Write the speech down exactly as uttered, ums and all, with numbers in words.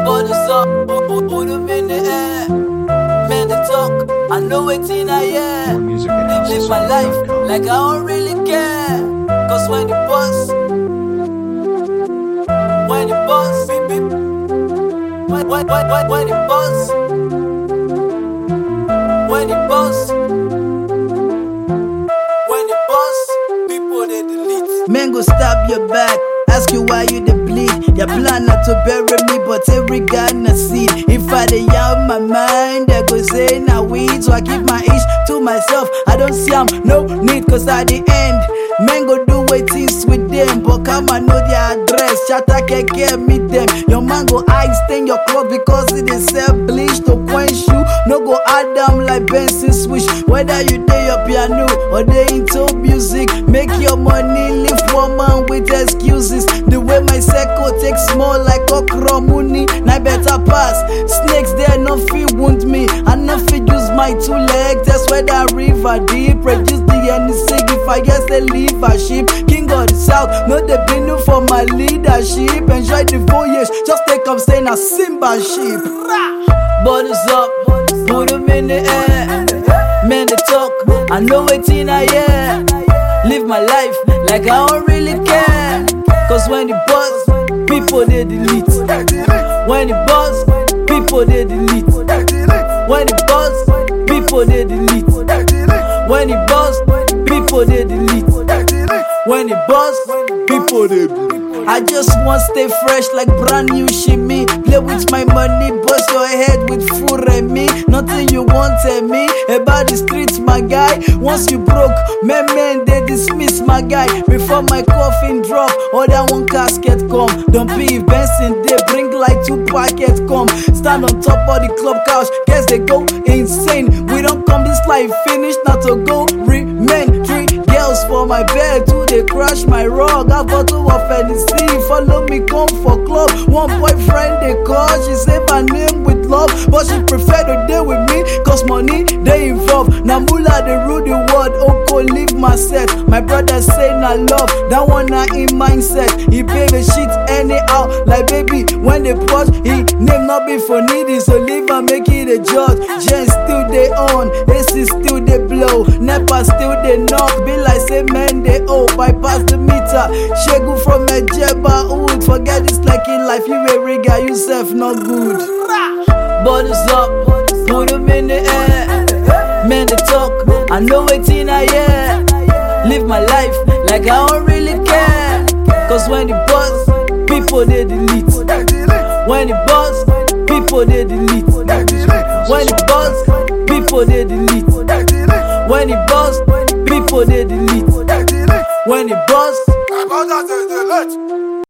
bodies up, put, put, put them in the air. Man, they talk, I know it's in a year. More music at Live my life like I don't really care. Cause when the boss, when the boss, beep, beep. When, when, when, when, when the boss, when the boss, when the boss, people they delete. Men go stab your back, ask you why you dey bleed. Your plan not to bury me, but every guy na see. If I dey out my mind, they go say na weed. So I keep my ish to myself. I don't see am, no need, cause at the end, men go do wetin with them, but come and know their address. Chatter can get meet them. Your man go eye stain your cloth because it is sell bleach to quench you. No go add them like Benson switch. Whether you dey your piano or dey into music, make your money leave woman with excuses. The way my circle takes small like okra money, na better pass. Snakes there no fit wound me. I no fit use my two legs. That's where the river deep. Reduce the any sig if I guess they leave a sheep. King of the South, no they been for my leadership. Enjoy the voyage, just take up saying a Simba sheep. Bodies up, put them in the air. Man, they talk, I know it's in a year. Live my life like I don't really care. Cause when the boss, people they delete. When the boss, people they delete. When the boss, people they delete. When the boss, people they delete. When the boss, people they delete. I just want stay fresh like brand new shimmy. Play with my money, bust your head with full Remy. Nothing you wanted me about the streets, my guy. Once you broke, men men they dismiss my guy. Before my coffin drop, or that one casket come. Don't be if Benson they bring like two packets come. Stand on top of the club couch, guess they go insane. We don't come this life finished, not to go remain. Three girls for my bed, two they crash my rug. I bottle of Hennessy, follow me come for club. One boyfriend they call, she say my name with love, but she prefer to deal with me cause money they involved. Now mula they rule the world, Oko leave my set. My brother say na love, that one na in mindset. He pay the shit anyhow, like baby when they push, he name not be for needy, so leave and make it a judge. Gen still they on, A C still they blow, Nepa still they knock, be like say men they owe, bypass the meter. Shegu from a Jeba Hood, forget this like in life, you a rigger, yourself not good. Bodies up, put them in the air. Man, they talk, I know it's in a year. Live my life like I don't really care. Cause when the boss, people they delete. When the boss, people they delete. When the boss, people they delete. When the boss, people they delete. When the boss,